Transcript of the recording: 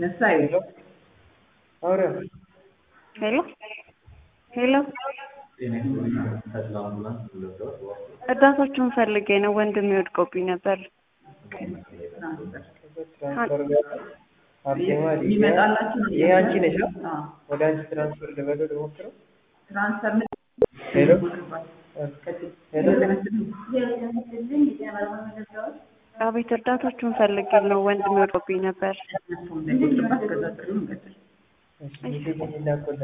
Hello? Ahora, ሄሎ ሄሎ እርዳታችሁን ፈልጌ ነው። ወንድሜ ወድቆብኝ ነበር። transfer Arjema ये አንቺ ነሽ? ወደ አንቺ ትራንስፈር ለማድረግ ሞክረው። ሄሎ ሄሎ አቤት፣ እርዳታችሁን ፈልጌ ነው። ወንድሜ ወድቆብኝ ነበር። እሺ